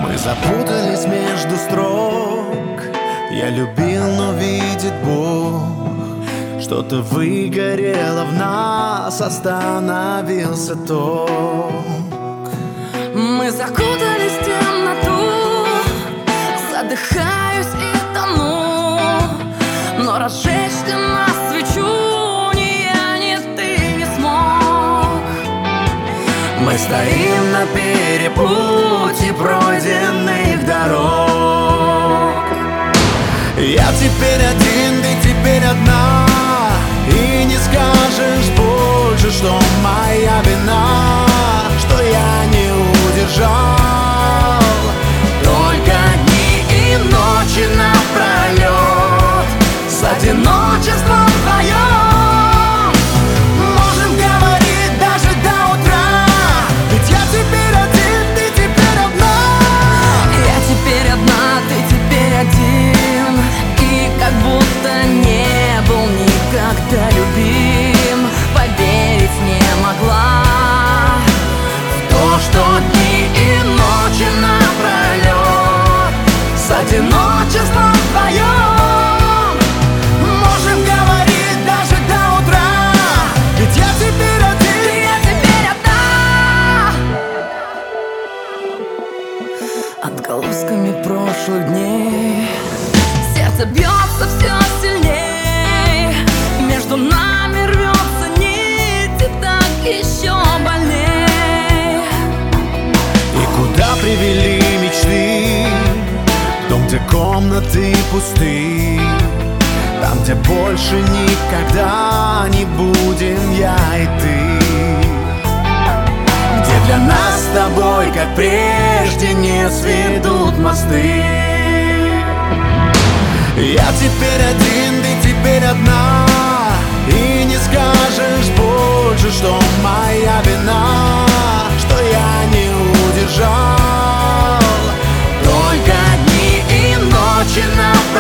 Мы запутались между строк. Я любил, но видит Бог, что-то выгорело в нас, остановился ток. Мы закутались в темноту, задыхаюсь и тону, но разжечь для нас свечу ни я, ни ты не смог. Мы стоим на перепутье пройденных дорог. Я теперь один, ты теперь одна, и не скажешь больше, что моя вина, что я не удержал. Только дни и ночи напролет с одиночеством вдвоем можем говорить даже до утра. Ведь я теперь один, ты теперь одна. Я теперь одна, ты теперь один, и как будто не был никогда любим. Поверить не могла в то, что дни и ночи напролет с одиночеством вдвоем можем говорить даже до утра. Ведь я теперь один, я теперь одна. Отголосками прошлых дней сердце бьется все сильней, между нами рвется нить, и так еще больней. И куда привели мечты? В дом, где комнаты пусты, там, где больше никогда не будем я и ты, где для нас с тобой, как прежде, не сведут мосты. Я теперь один, ты теперь одна, и не скажешь больше, что моя вина, что я не удержал. Только дни и ночи напролет